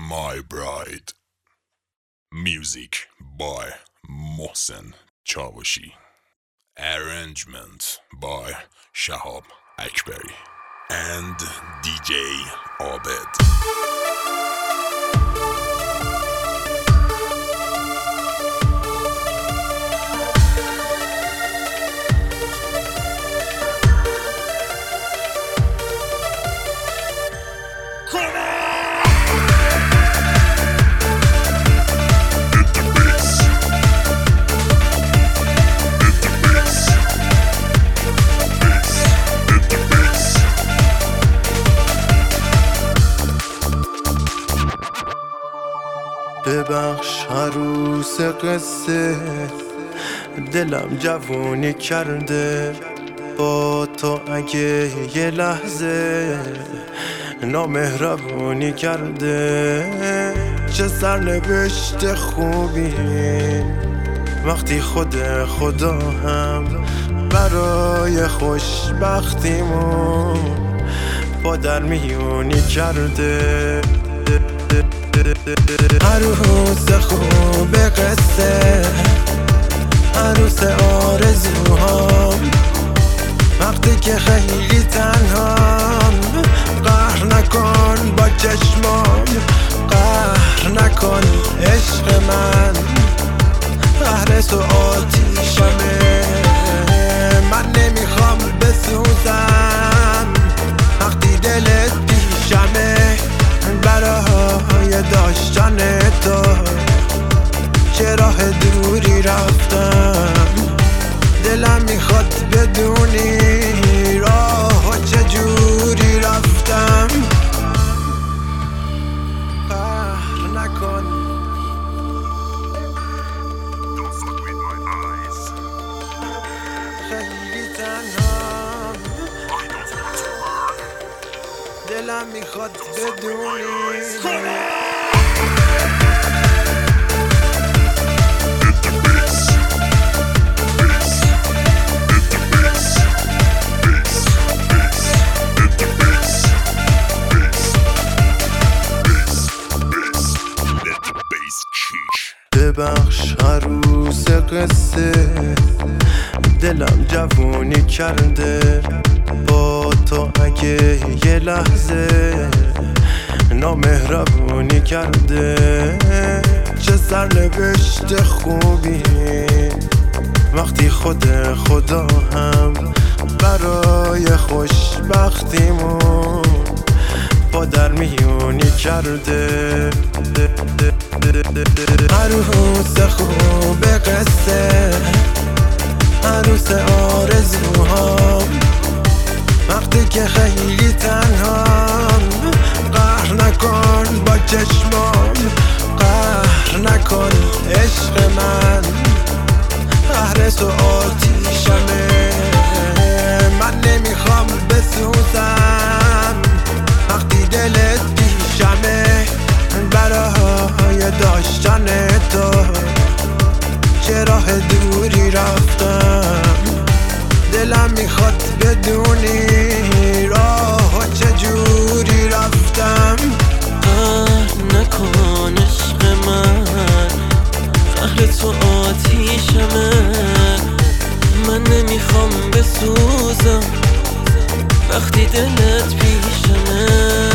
My Bride. Music by Mohsen Chavashi. Arrangement by Shahab Akbari and DJ Abed. ببخش عروس قصه، دلم جوونی کرده با تو. اگه یه لحظه نامهربونی کرده، چه سرنوشت خوبی وقتی خدا هم برای خوشبختیمون با در میونی کرده. عروس خوب قصه، عروس آرزوهام، وقتی که خیلی تنهام، قهر نکن با چشمام، قهر نکن عشق من، قهر تو آتیشمه. من نمیخوام بسوزم وقتی دلت پیشمه، برای داشتن تو چه راه دوری رفتم. دلم میخواد بدونی راه چجوری رفتم. قهر نکن، خیلی تنهام، دلم میخواد بدونی. ببخش عروس قصه، دلم جوونی کرده با تو. اگه یه لحظه نامهربونی کرده، چه سرنوشت خوبی وقتی خدا هم برای خوشبختیمون با در میونی کرده. عروس خوب قصه، عروس آرزوهام، وقتی که خیلی تنهام، قهر نکن با چشمام، قهر نکن عشق من، قهر تو آتیشمه. من نمیخوام بسوزم وقتی دلت پیشمه، برای داشتن تو چه راه دوری رفتم. دلم میخواد بدونی راه چجوری رفتم. قهر نکن عشق من، قهر تو آتیشمه. من نمیخوام بسوزم وقتی دلت پیشمه،